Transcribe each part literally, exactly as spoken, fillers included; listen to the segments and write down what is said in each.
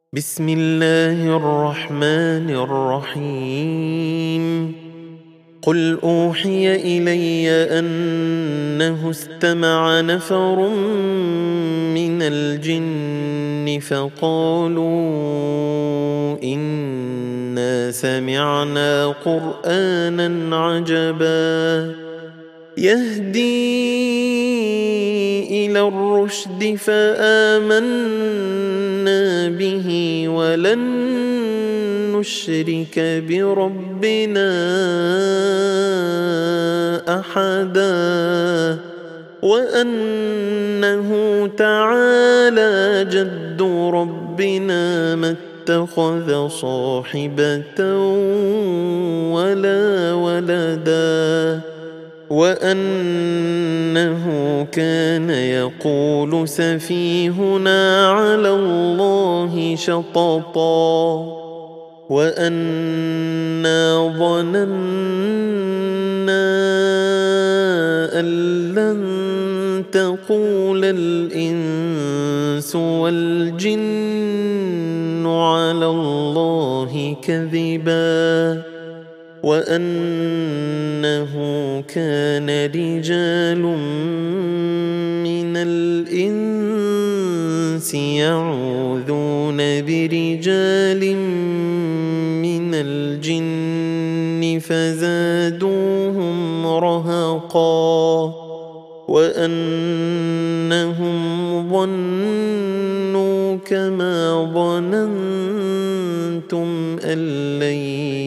بسم الله الرحمن الرحيم قل أوحي إلي أنه استمع نفر من الجن فقالوا إنا سمعنا قرآنا عجبا يهدي إلى الرشد فآمنا به ولن نشرك بربنا أحدا وأنه تعالى جد ربنا ما اتخذ صاحبة ولا ولدا وأنه كان يقول سفيهنا على الله شططا وأنا ظننا أن لن تقول الإنس والجن على الله كذبا وأنه كان رجال من الإنس يعوذون برجال من الجن فزادوهم رهقا وأنهم ظنوا كما ظننتم أن لن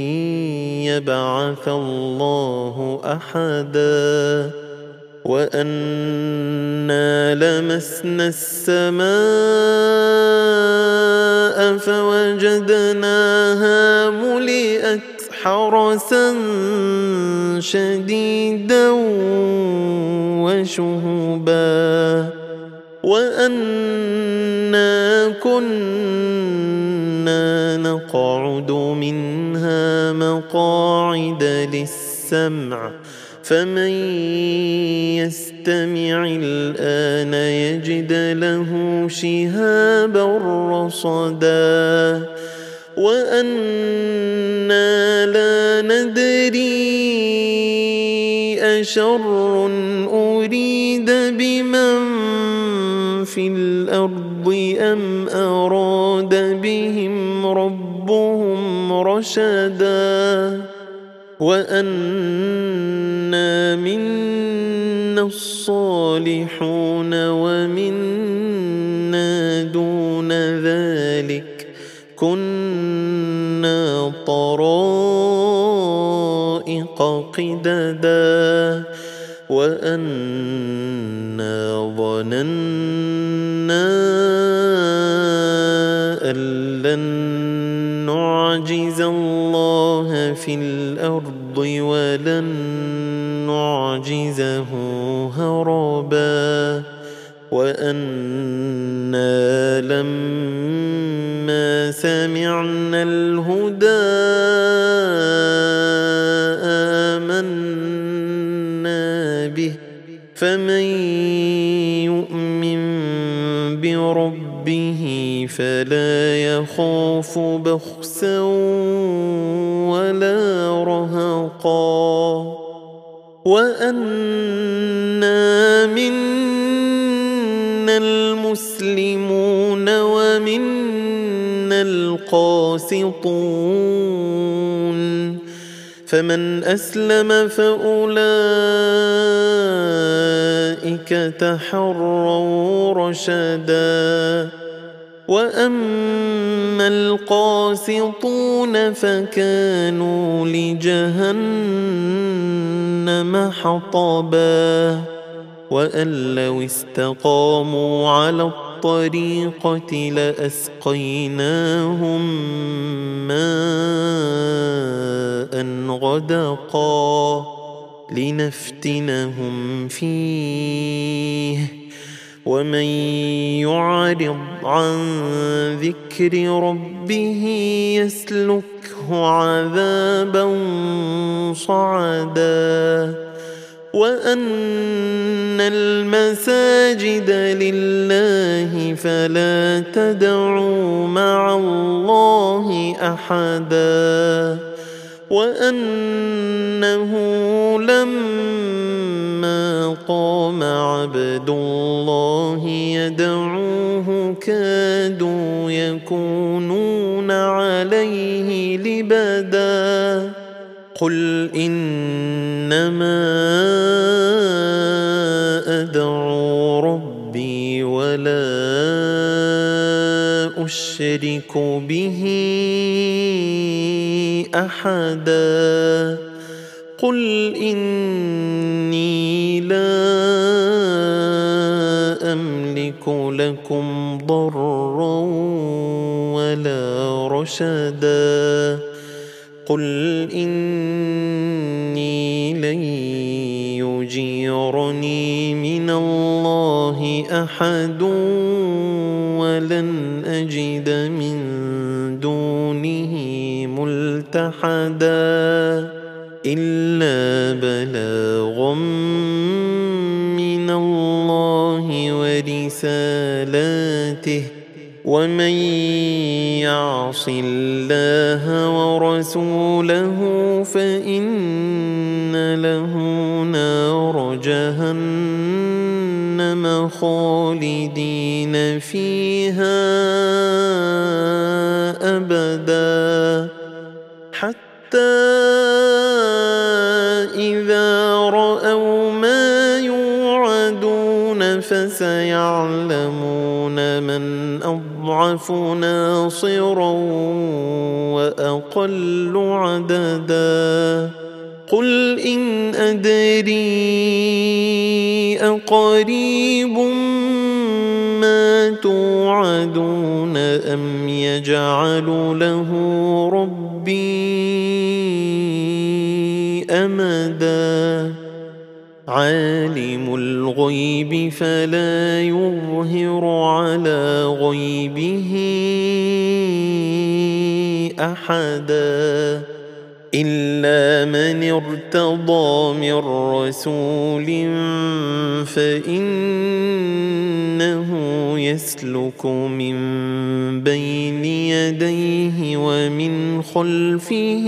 يبعث الله أحدا وأنا لمسنا السماء فوجدناها ملئت حرسا شديدا وشهبا وأنا كنا نقعد منها مقاعد للسمع فمن يستمع الآن يجد له شهابا رصدا وأنا لا ندري أشر أريد بمن في الأرض أم أراد بهم ربهم رشدا وأنا منا الصالحون ومنا دون ذلك كنا طرائق قددا وأنا ظننا أن لن نعجز الله في الأرض ولن نعجزه هربا وأنا لما سمعنا الهدى آمنا به فمن يؤمن بربه فلا يخاف بخسا ولا رهقا وأنا منا المسلمون ومنا القاسطون فمن أسلم فأولئك تحروا رشدا وأما القاسطون فكانوا لجهنم حطبا وأن لو استقاموا على الطريقة لأسقيناهم ماء غدقا لنفتنهم فيه ومن يعرض عن ذكر ربه يسلكه عذابا صعدا وأن المساجد لله فلا تدعوا مع الله أحدا وأنه لما قام عبد الله يدعوه كادوا يكونون عليه لبدا قل إنما أدعو ربي ولا أشرك به أحدا قل إني لا أملك لكم ضرا ولا رشدا قل إني لن يجيرني من الله أحد ولن أجد من دونه ملتحدا إلا بلاغا من الله ورسالاته ومن يعص الله ورسوله فإن له نار جهنم خالدين فيها أبدا حتى إذا رأوا ما يوعدون فسيعلمون من أضعف ناصرا وأقل عددا قل إن أدري أقريب ما توعدون أم يجعل له ربي أمدا عالم الغيب فلا يظهر على غيبه أحدا إلا من ارتضى من رسول فإنه يسلك من بين يديه ومن خلفه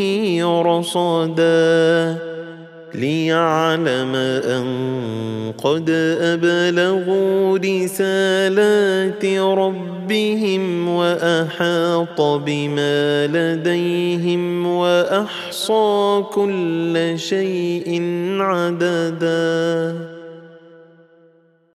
رصدا ليعلم أن قد أبلغوا رسالات ربهم وأحاط بما لديهم وأحصى كل شيء عددا.